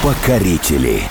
Покорители.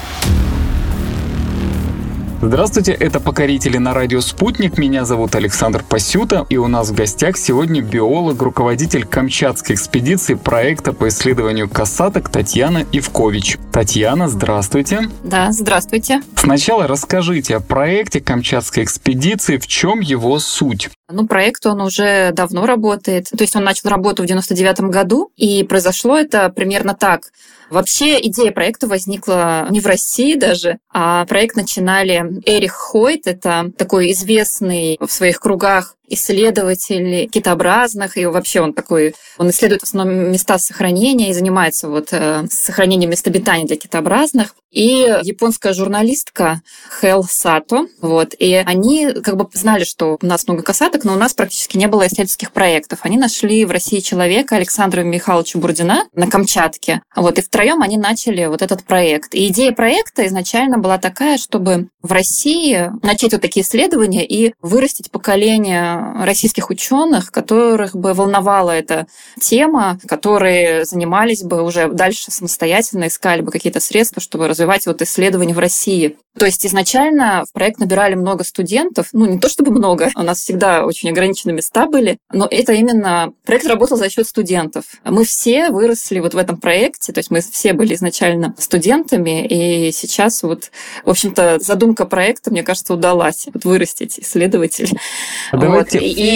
Здравствуйте, это «Покорители» на радио «Спутник». Меня зовут Александр Пасюта, и у нас в гостях сегодня биолог, руководитель Камчатской экспедиции проекта по исследованию касаток Татьяна Ивкович. Татьяна, здравствуйте. Да, здравствуйте. Сначала расскажите о проекте Камчатской экспедиции, в чем его суть? Проект, он уже давно работает. То есть он начал работу в 99 году, и произошло это примерно так. Вообще идея проекта возникла не в России даже, а проект начинали Эрих Хойт, это такой известный в своих кругах исследователь китообразных, и вообще он исследует в основном места сохранения и занимается сохранением мест обитания для китообразных. И японская журналистка Хэл Сато, и они знали, что у нас много касаток, но у нас практически не было исследовательских проектов. Они нашли в России человека, Александра Михайловича Бурдина, на Камчатке. И втроем они начали этот проект. И идея проекта изначально была такая, чтобы в России начать такие исследования и вырастить поколение российских ученых, которых бы волновала эта тема, которые занимались бы уже дальше самостоятельно, искали бы какие-то средства, чтобы развивать исследования в России. То есть изначально в проект набирали много студентов, не то чтобы много, у нас всегда очень ограниченные места были, но это именно проект работал за счет студентов. Мы все выросли в этом проекте, то есть мы все были изначально студентами, и сейчас в общем-то задумка проекта, мне кажется, удалась вырастить исследователей. Давайте.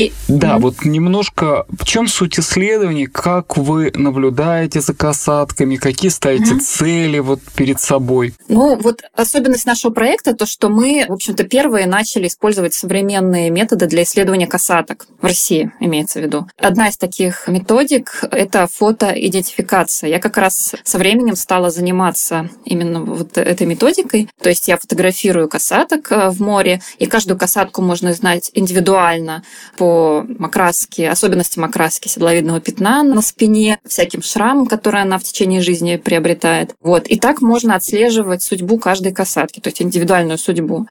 Немножко в чем суть исследований, как вы наблюдаете за касатками, какие ставите цели перед собой? Особенность нашего проекта то, что мы, в общем-то, первые начали использовать современные методы для исследования касаток в России, имеется в виду. Одна из таких методик – это фотоидентификация. Я как раз со временем стала заниматься именно этой методикой. То есть я фотографирую касаток в море, и каждую касатку можно знать индивидуально по окраске, особенностям окраски седловидного пятна на спине, всяким шрамам, которые она в течение жизни приобретает. И так можно отслеживать судьбу каждой касатки, то есть индивидуальную судьбу.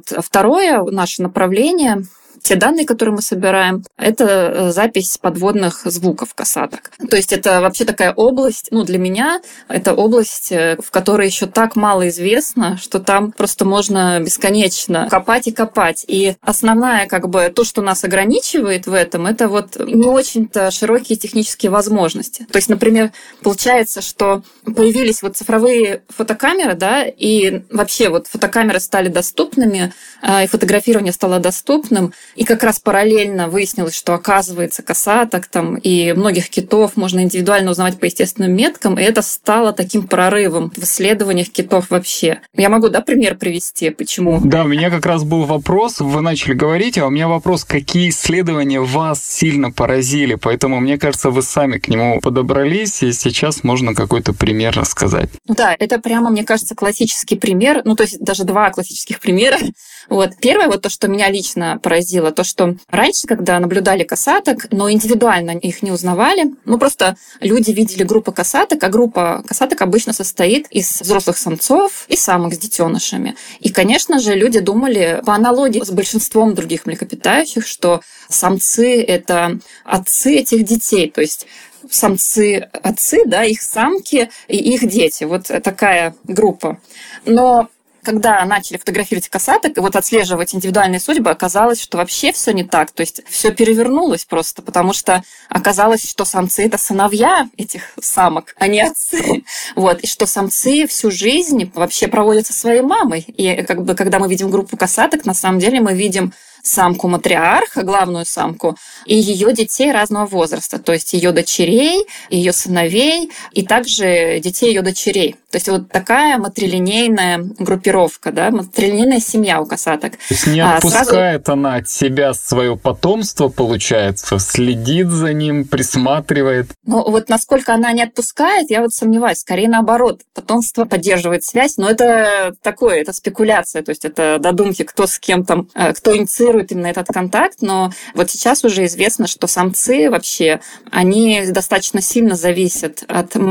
Второе наше направление, те данные, которые мы собираем, это запись подводных звуков касаток. То есть это вообще такая область, для меня это область, в которой еще так мало известно, что там просто можно бесконечно копать и копать. И основное, то, что нас ограничивает в этом, это не очень-то широкие технические возможности. То есть, например, получается, что появились цифровые фотокамеры, да, и вообще фотокамеры стали доступными, и фотографирование стало доступным. И как раз параллельно выяснилось, что, оказывается, касаток и многих китов можно индивидуально узнавать по естественным меткам, и это стало таким прорывом в исследованиях китов вообще. Я могу, пример привести, почему? Да, у меня как раз был вопрос, вы начали говорить, а у меня вопрос, какие исследования вас сильно поразили, поэтому, мне кажется, вы сами к нему подобрались, и сейчас можно какой-то пример рассказать. Да, это прямо, мне кажется, классический пример, то есть даже два классических примера. Первое, то, что меня лично поразило, то, что раньше, когда наблюдали касаток, но индивидуально их не узнавали, просто люди видели группу касаток, а группа касаток обычно состоит из взрослых самцов и самок с детенышами. И, конечно же, люди думали по аналогии с большинством других млекопитающих, что самцы – это отцы этих детей, то есть самцы – отцы, да, их самки и их дети. Такая группа. Но когда начали фотографировать касаток и отслеживать индивидуальные судьбы, оказалось, что вообще все не так. То есть все перевернулось просто, потому что оказалось, что самцы – это сыновья этих самок, а не отцы. И что самцы всю жизнь вообще проводят со своей мамой. И когда мы видим группу касаток, на самом деле мы видим самку-матриарха, главную самку, и ее детей разного возраста, то есть ее дочерей, ее сыновей, и также детей ее дочерей. То есть такая матрилинейная группировка, да, матрилинейная семья у касаток. То есть не отпускает она от себя свое потомство, получается, следит за ним, присматривает. Насколько она не отпускает, я сомневаюсь. Скорее наоборот, потомство поддерживает связь, но это спекуляция, то есть это додумки, кто с кем кто инициирует именно этот контакт, но сейчас уже известно, что самцы вообще, они достаточно сильно зависят от мам,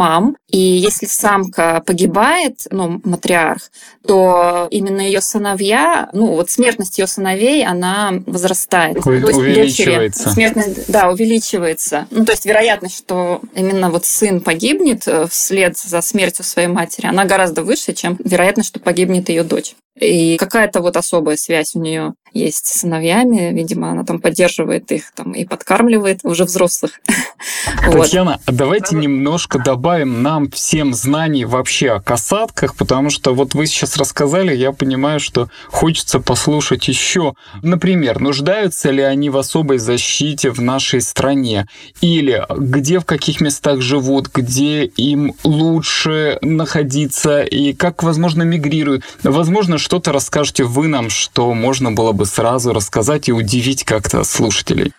И если самка погибает, матриарх, то именно ее сыновья, смертность ее сыновей, она возрастает. Увеличивается. Дочери, смертность, увеличивается. То есть вероятность, что именно сын погибнет вслед за смертью своей матери, она гораздо выше, чем вероятность, что погибнет ее дочь. И какая-то особая связь у нее есть с сыновьями. Видимо, она там поддерживает их и подкармливает уже взрослых. Татьяна, давайте немножко добавим нам всем знаний вообще о касатках, потому что вы сейчас рассказали, я понимаю, что хочется послушать еще. Например, нуждаются ли они в особой защите в нашей стране? Или где, в каких местах живут, где им лучше находиться и как, возможно, мигрируют? Возможно, что-то расскажете вы нам, что можно было бы сразу рассказать и удивить как-то слушателей.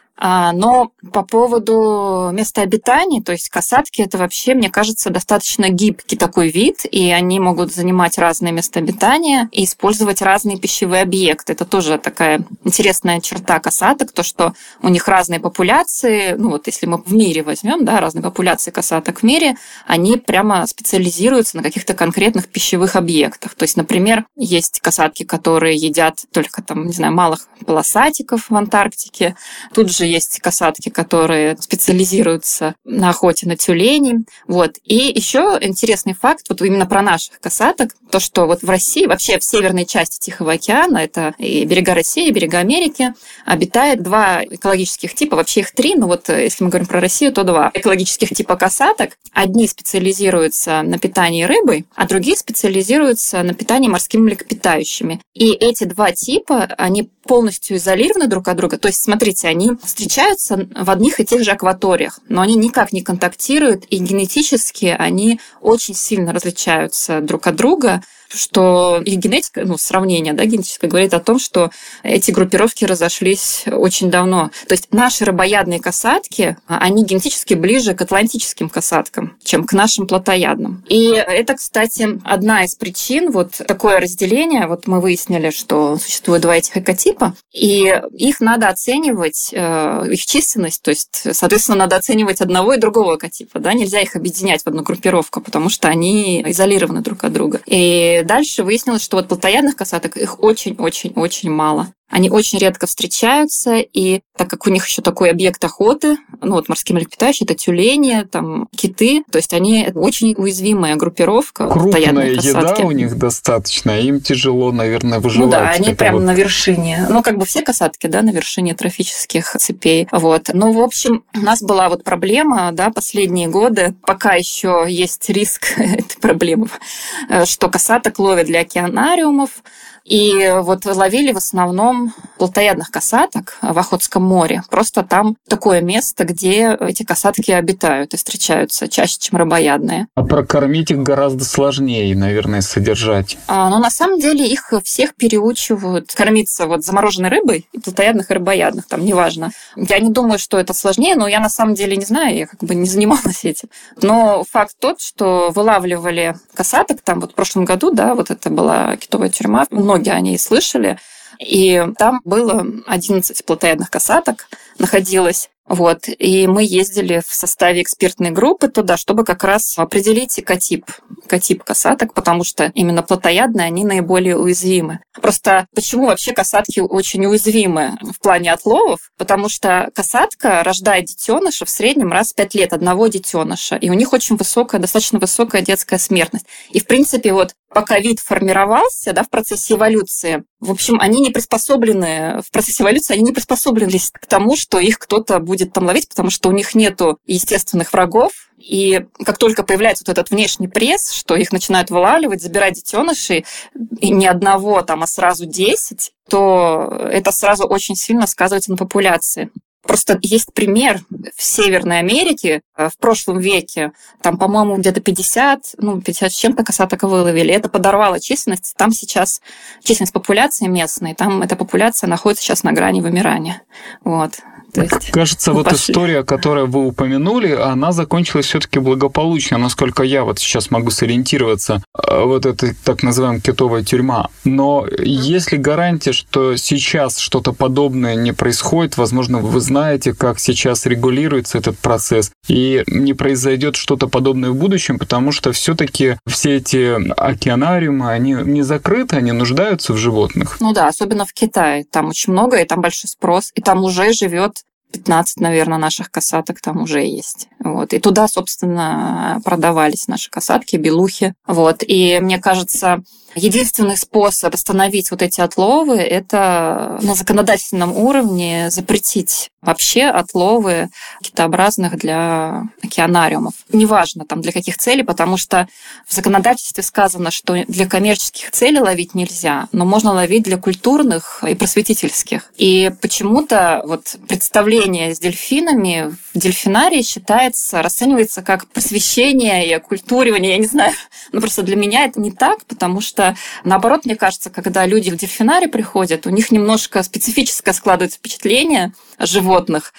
Но по поводу места обитания, то есть касатки, это вообще, мне кажется, достаточно гибкий такой вид, и они могут занимать разные места обитания и использовать разные пищевые объекты. Это тоже такая интересная черта касаток, то, что у них разные популяции, если мы в мире возьмем, разные популяции касаток в мире, они прямо специализируются на каких-то конкретных пищевых объектах. То есть, например, есть касатки, которые едят только малых полосатиков в Антарктике. Тут же есть касатки, которые специализируются на охоте на тюленей. И еще интересный факт, именно про наших касаток, то, что в России, вообще в северной части Тихого океана, это и берега России, и берега Америки, обитает 2 экологических типа, вообще их 3, но если мы говорим про Россию, то 2 экологических типа касаток. Одни специализируются на питании рыбой, а другие специализируются на питании морскими млекопитающими. И эти 2 типа, они полностью изолированы друг от друга. То есть, смотрите, они встречаются в одних и тех же акваториях, но они никак не контактируют, и генетически они очень сильно различаются друг от друга, что их генетика, сравнение, генетическое, говорит о том, что эти группировки разошлись очень давно. То есть наши рыбоядные касатки, они генетически ближе к атлантическим касаткам, чем к нашим плотоядным. И это, кстати, одна из причин, такое разделение. Мы выяснили, что существует 2 этих экотипа, и их надо оценивать, их численность, то есть, соответственно, надо оценивать одного и другого экотипа, нельзя их объединять в одну группировку, потому что они изолированы друг от друга. И дальше выяснилось, что плотоядных касаток их очень-очень-очень мало. Они очень редко встречаются, и так как у них еще такой объект охоты, морские млекопитающие, это тюлени, киты, то есть они очень уязвимая группировка. Крупная еда у них достаточно, им тяжело, наверное, выживать. Они прямо на вершине. Все касатки, на вершине трофических цепей. В общем, у нас была проблема, последние годы, пока еще есть риск этой проблемы, что касаток ловят для океанариумов, и ловили в основном плотоядных касаток в Охотском море. Просто там такое место, где эти касатки обитают и встречаются чаще, чем рыбоядные. А прокормить их гораздо сложнее, наверное, содержать. Но на самом деле их всех переучивают кормиться замороженной рыбой, и плотоядных, и рыбоядных, неважно. Я не думаю, что это сложнее, но я на самом деле не знаю, я не занималась этим. Но факт тот, что вылавливали касаток, в прошлом году, это была китовая тюрьма, многие о ней слышали, и там было 11 плотоядных касаток находилось. И мы ездили в составе экспертной группы туда, чтобы как раз определить экотип касаток, потому что именно плотоядные, они наиболее уязвимы. Просто почему вообще касатки очень уязвимы в плане отловов? Потому что касатка рождает детеныша в среднем раз в 5 лет, одного детеныша, и у них очень достаточно высокая детская смертность. И, в принципе, пока вид формировался, в процессе эволюции, в общем, они не приспособлены, в процессе эволюции они не приспособились к тому, что их кто-то будет ловить, потому что у них нету естественных врагов. И как только появляется этот внешний пресс, что их начинают вылавливать, забирать детенышей, и не одного, а сразу 10, то это сразу очень сильно сказывается на популяции. Просто есть пример в Северной Америке в прошлом веке, по-моему, где-то 50 с чем-то касаток выловили. Это подорвало численность. Там сейчас численность популяции местной, там эта популяция находится сейчас на грани вымирания. Кажется, история, которую вы упомянули, она закончилась все-таки благополучно, насколько я сейчас могу сориентироваться. Это так называемая китовая тюрьма. Но есть ли гарантия, что сейчас что-то подобное не происходит? Возможно, вы знаете знаете, как сейчас регулируется этот процесс, и не произойдет что-то подобное в будущем, потому что все-таки все эти океанариумы, они не закрыты, они нуждаются в животных. Ну да, особенно в Китае. Там очень много, и там большой спрос, и там уже живет 15, наверное, наших касаток там уже есть. Вот. И туда, собственно, продавались наши касатки, белухи. Вот. И мне кажется, единственный способ остановить вот эти отловы – это на законодательном уровне запретить вообще отловы китообразных для океанариумов. Неважно, там, для каких целей, потому что в законодательстве сказано, что для коммерческих целей ловить нельзя, но можно ловить для культурных и просветительских. И почему-то вот представление с дельфинами в дельфинарии расценивается как просвещение и окультуривание, я не знаю. Но просто для меня это не так, потому что, наоборот, мне кажется, когда люди в дельфинарий приходят, у них немножко специфическое складывается впечатление о животных,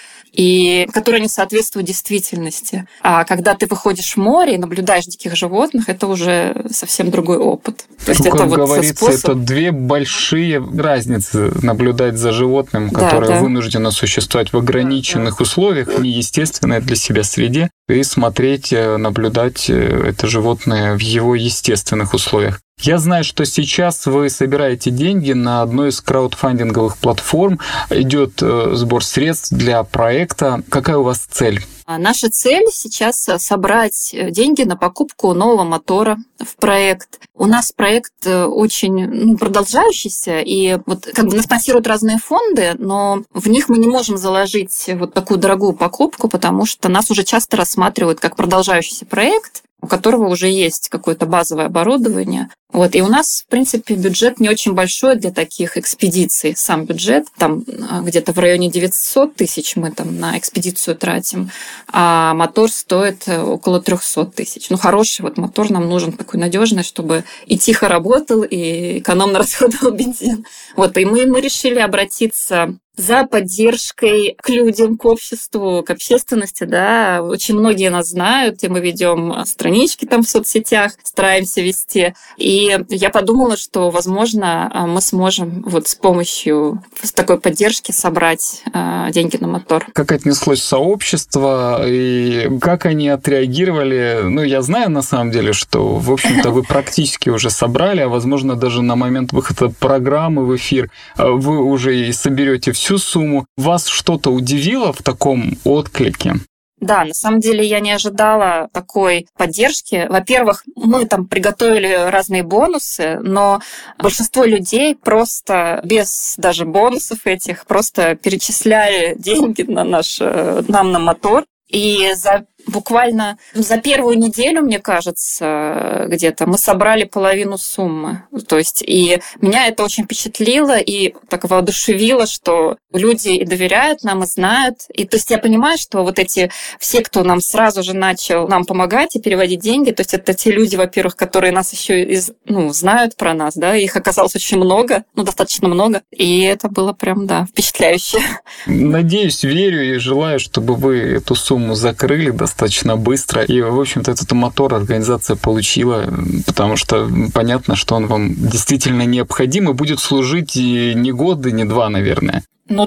и которые не соответствуют действительности. А когда ты выходишь в море и наблюдаешь диких животных, это уже совсем другой опыт. То есть как это говорится, вот способ... это две большие разницы. Наблюдать за животным, которое вынуждено существовать в ограниченных условиях, неестественной для себя среде, и смотреть, наблюдать это животное в его естественных условиях. Я знаю, что сейчас вы собираете деньги на одной из краудфандинговых платформ. Идет сбор средств для проекта. Какая у вас цель? Наша цель сейчас собрать деньги на покупку нового мотора в проект. У нас проект очень продолжающийся, и вот как бы нас спонсируют разные фонды, но в них мы не можем заложить вот такую дорогую покупку, потому что нас уже часто рассматривают как продолжающийся проект, у которого уже есть какое-то базовое оборудование. Вот. И у нас, в принципе, бюджет не очень большой для таких экспедиций. Сам бюджет, там где-то в районе 900 тысяч мы там на экспедицию тратим, а мотор стоит около 300 тысяч. Хороший вот мотор нам нужен, такой надежный, чтобы и тихо работал, и экономно расходовал бензин. Вот. И мы решили обратиться за поддержкой к людям, к обществу, к общественности, да. Очень многие нас знают, и мы ведем странички там в соцсетях, стараемся вести. И я подумала, что, возможно, мы сможем вот с помощью такой поддержки собрать деньги на мотор. Как отнеслось сообщество и как они отреагировали? Я знаю, на самом деле, что, в общем-то, вы практически уже собрали, а, возможно, даже на момент выхода программы в эфир вы уже и соберете всю сумму. Вас что-то удивило в таком отклике? Да, на самом деле я не ожидала такой поддержки. Во-первых, мы там приготовили разные бонусы, но большинство людей просто без даже бонусов этих просто перечисляли деньги на нам на мотор. И буквально за первую неделю, мне кажется, где-то мы собрали половину суммы. То есть, и меня это очень впечатлило и так воодушевило, что люди и доверяют нам, и знают. И то есть я понимаю, что вот эти все, кто нам сразу же начал нам помогать и переводить деньги, то есть это те люди, во-первых, которые нас еще знают про нас, да, их оказалось очень много, достаточно много. И это было прям, впечатляюще. Надеюсь, верю и желаю, чтобы вы эту сумму закрыли достаточно быстро. И, в общем-то, этот мотор организация получила, потому что понятно, что он вам действительно необходим и будет служить и не год, и не два, наверное.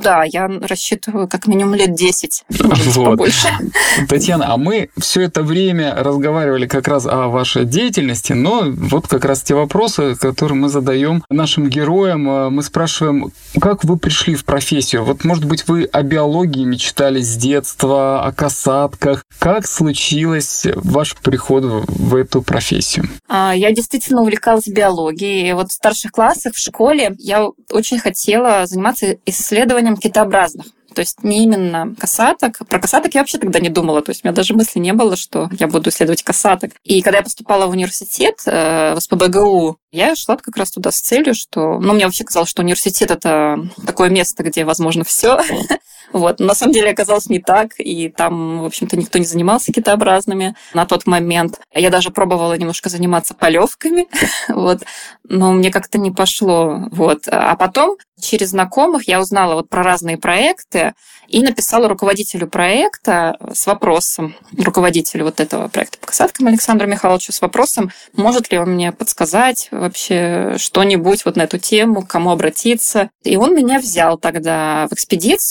Я рассчитываю как минимум лет 10, может быть, побольше. Татьяна, а мы все это время разговаривали как раз о вашей деятельности, но вот как раз те вопросы, которые мы задаем нашим героям. Мы спрашиваем, как вы пришли в профессию? Вот, может быть, вы о биологии мечтали с детства, о касатках. Как случилось ваш приход в эту профессию? Я действительно увлекалась биологией. И вот в старших классах в школе я очень хотела заниматься исследованием китообразных. То есть не именно касаток. Про касаток я вообще тогда не думала. То есть у меня даже мысли не было, что я буду исследовать касаток. И когда я поступала в университет, в СПбГУ, я шла как раз туда с целью, что... мне вообще казалось, что университет – это такое место, где возможно все. Вот. Но на самом деле оказалось не так, и там, в общем-то, никто не занимался китообразными на тот момент. Я даже пробовала немножко заниматься полевками, вот. Но мне как-то не пошло. Вот. А потом через знакомых я узнала про разные проекты и написала руководителю проекта с вопросом, руководителю этого проекта по касаткам Александру Михайловичу, с вопросом, может ли он мне подсказать вообще что-нибудь на эту тему, к кому обратиться. И он меня взял тогда в экспедицию, и первые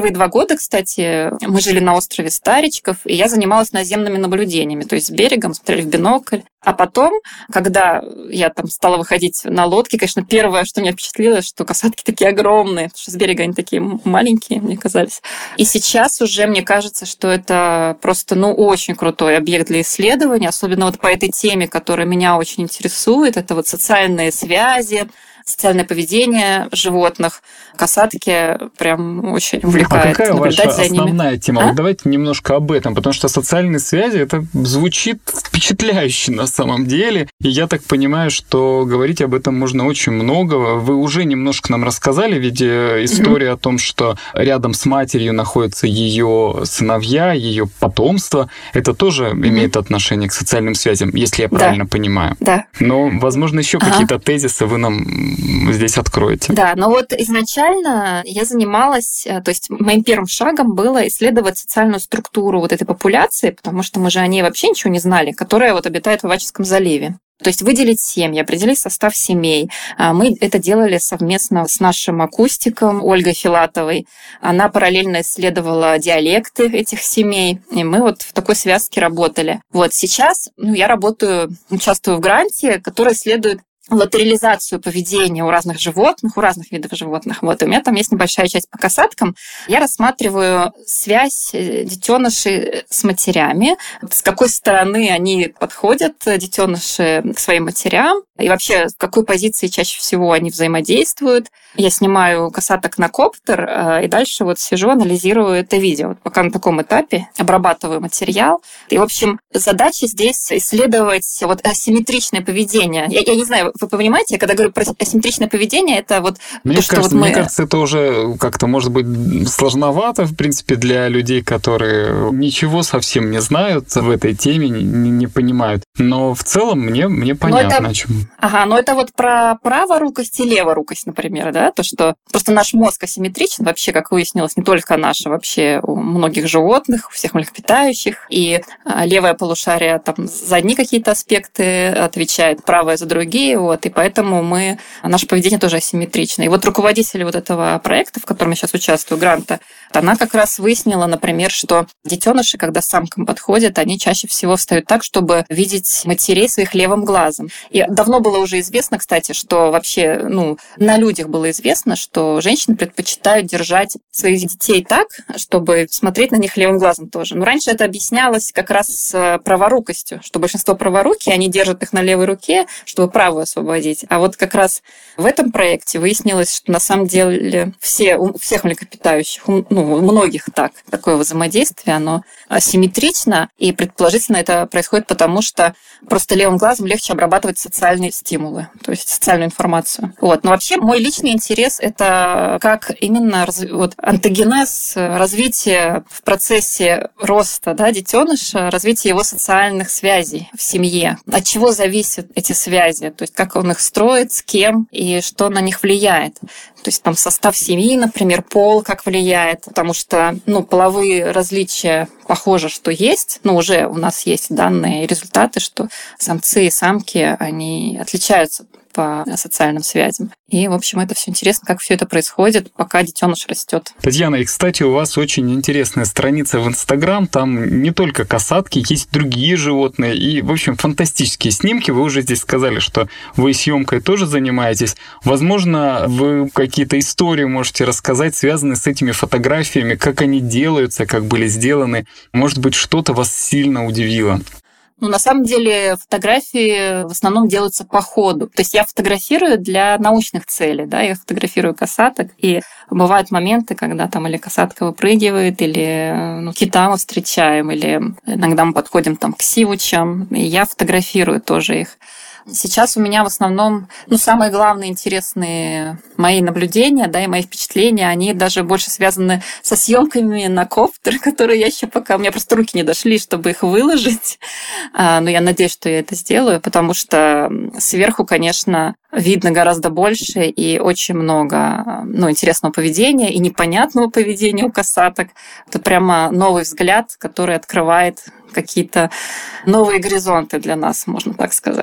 первые 2 года, кстати, мы жили на острове Старичков, и я занималась наземными наблюдениями, то есть с берегом, смотрели в бинокль. А потом, когда я там стала выходить на лодке, конечно, первое, что меня впечатлило, что касатки такие огромные, потому что с берега они такие маленькие, мне казались. И сейчас уже мне кажется, что это просто, очень крутой объект для исследования, особенно вот по этой теме, которая меня очень интересует. Это вот социальные связи, социальное поведение животных. Касатки прям очень увлекают. А какая ваша за ними. Основная тема? Вот давайте немножко об этом, потому что социальные связи, это звучит впечатляюще на самом деле. И я так понимаю, что говорить об этом можно очень много. Вы уже немножко нам рассказали, ведь история о том, что рядом с матерью находятся ее сыновья, ее потомство, это тоже имеет отношение к социальным связям, если я правильно понимаю. Да. Но, возможно, еще какие-то тезисы вы нам здесь откроете. Да, но вот изначально я занималась, то есть моим первым шагом было исследовать социальную структуру вот этой популяции, потому что мы же о ней вообще ничего не знали, которая вот обитает в Авачском заливе. То есть выделить семьи, определить состав семей. Мы это делали совместно с нашим акустиком Ольгой Филатовой. Она параллельно исследовала диалекты этих семей, и мы вот в такой связке работали. Вот сейчас я участвую в гранте, который исследует латерализацию поведения у разных животных, у разных видов животных. Вот, у меня там есть небольшая часть по касаткам. Я рассматриваю связь детенышей с матерями, с какой стороны они подходят, детеныши, к своим матерям, и вообще в какой позиции чаще всего они взаимодействуют. Я снимаю касаток на коптер, и дальше вот сижу, анализирую это видео. Вот пока на таком этапе обрабатываю материал. И, в общем, задача здесь исследовать вот асимметричное поведение. Я не знаю, вы понимаете, когда говорю про асимметричное поведение, это вот мне кажется, это уже как-то может быть сложновато, в принципе, для людей, которые ничего совсем не знают в этой теме, не понимают. Но в целом мне понятно, о чем. Но это вот про праворукость и леворукость, например, да, то, что просто наш мозг асимметричен, вообще, как выяснилось, не только наш, а вообще у многих животных, у всех млекопитающих, и левое полушарие там за одни какие-то аспекты отвечает, правое за другие, вот, и поэтому наше поведение тоже асимметрично. И вот руководитель вот этого проекта, в котором я сейчас участвую, гранта, она как раз выяснила, например, что детеныши, когда к самкам подходят, они чаще всего встают так, чтобы видеть матерей своих левым глазом. И давно было уже известно, кстати, что вообще, на людях было известно, что женщины предпочитают держать своих детей так, чтобы смотреть на них левым глазом тоже. Но раньше это объяснялось как раз с праворукостью, что большинство праворуки, они держат их на левой руке, чтобы правую освободить. А вот как раз в этом проекте выяснилось, что на самом деле у всех млекопитающих, у многих такое взаимодействие, оно асимметрично, и предположительно это происходит потому, что просто левым глазом легче обрабатывать социальные стимулы, то есть социальную информацию. Вот. Но вообще мой личный интерес – это как именно антогенез, развитие в процессе роста детеныша, развитие его социальных связей в семье. От чего зависят эти связи, то есть как он их строит, с кем и что на них влияет. То есть там состав семьи, например, пол как влияет, потому что половые различия похоже, что есть, но уже у нас есть данные и результаты, что самцы и самки, они отличаются по социальным связям. И, в общем, это все интересно, как все это происходит, пока детеныш растет. Татьяна, и, кстати, у вас очень интересная страница в Инстаграм. Там не только касатки, есть другие животные. И, в общем, фантастические снимки. Вы уже здесь сказали, что вы съемкой тоже занимаетесь. Возможно, вы какие-то истории можете рассказать, связанные с этими фотографиями, как они делаются, как были сделаны. Может быть, что-то вас сильно удивило. На самом деле фотографии в основном делаются по ходу. То есть я фотографирую для научных целей, я фотографирую касаток, и бывают моменты, когда там или касатка выпрыгивает, или кита мы встречаем, или иногда мы подходим к сивучам, и я фотографирую тоже их. Сейчас у меня в основном, самые главные интересные мои наблюдения, и мои впечатления, они даже больше связаны со съемками на коптер, которые я еще пока... У меня просто руки не дошли, чтобы их выложить. Но я надеюсь, что я это сделаю, потому что сверху, конечно, видно гораздо больше и очень много интересного поведения и непонятного поведения у касаток. Это прямо новый взгляд, который открывает какие-то новые горизонты для нас, можно так сказать.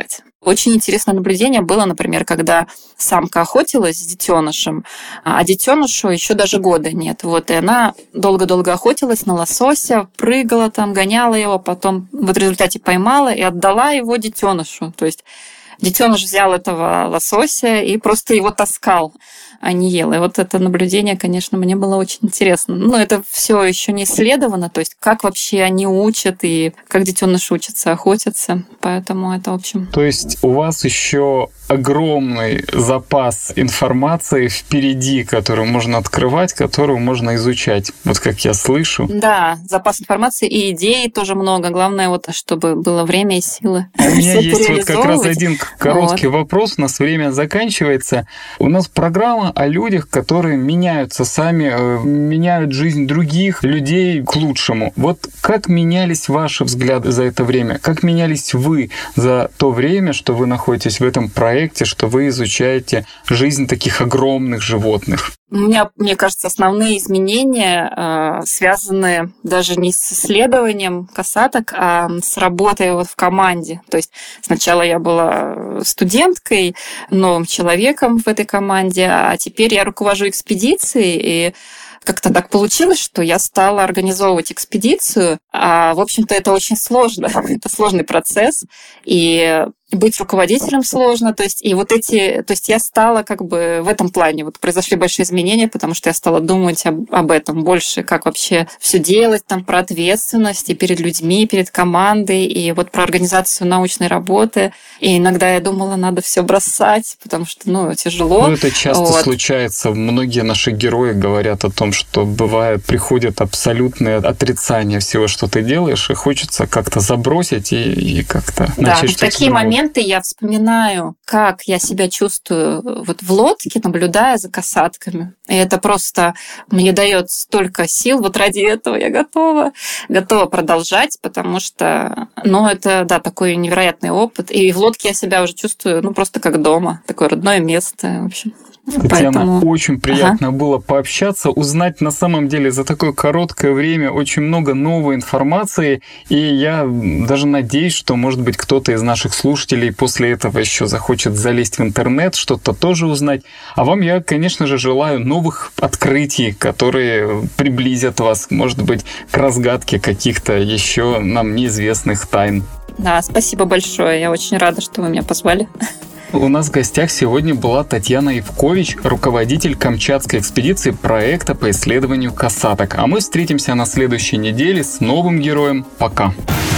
Очень интересное наблюдение было, например, когда самка охотилась с детенышем, а детенышу еще даже года нет. И она долго-долго охотилась на лосося, прыгала там, гоняла его, потом в результате поймала и отдала его детенышу. То есть детеныш взял этого лосося и просто его таскал, а не ел. И это наблюдение, конечно, мне было очень интересно. Но это все еще не исследовано, то есть как вообще они учат и как детеныш учится охотиться. Поэтому это, в общем... То есть у вас еще огромный запас информации впереди, которую можно открывать, которую можно изучать. Как я слышу. Да, запас информации и идей тоже много. Главное, чтобы было время и силы. У меня есть как раз один короткий вопрос. У нас время заканчивается. У нас программа о людях, которые меняются сами, меняют жизнь других людей к лучшему. Как менялись ваши взгляды за это время? Как менялись вы за то время, что вы находитесь в этом проекте, что вы изучаете жизнь таких огромных животных? У меня, мне кажется, основные изменения связаны даже не с исследованием касаток, а с работой в команде. То есть сначала я была студенткой, новым человеком в этой команде, а теперь я руковожу экспедицией, и как-то так получилось, что я стала организовывать экспедицию. В общем-то, это очень сложно. Это сложный процесс. И быть руководителем сложно, то есть я стала в этом плане, произошли большие изменения, потому что я стала думать об этом больше, как вообще все делать, про ответственность и перед людьми, перед командой, и про организацию научной работы. И иногда я думала, надо все бросать, потому что, тяжело. Это часто случается. Многие наши герои говорят о том, что бывает, приходит абсолютное отрицание всего, что ты делаешь, и хочется как-то забросить и как-то начать что-то. Да, в такие моменты я вспоминаю, как я себя чувствую в лодке, наблюдая за касатками. И это просто мне дает столько сил. Ради этого я готова продолжать, потому что, это, такой невероятный опыт. И в лодке я себя уже чувствую, просто как дома. Такое родное место, в общем. Татьяна, очень приятно было пообщаться, узнать на самом деле за такое короткое время очень много новой информации, и я даже надеюсь, что, может быть, кто-то из наших слушателей после этого еще захочет залезть в интернет, что-то тоже узнать. А вам я, конечно же, желаю новых открытий, которые приблизят вас, может быть, к разгадке каких-то еще нам неизвестных тайн. Да, спасибо большое, я очень рада, что вы меня позвали. У нас в гостях сегодня была Татьяна Ивкович, руководитель Камчатской экспедиции проекта по исследованию касаток. А мы встретимся на следующей неделе с новым героем. Пока!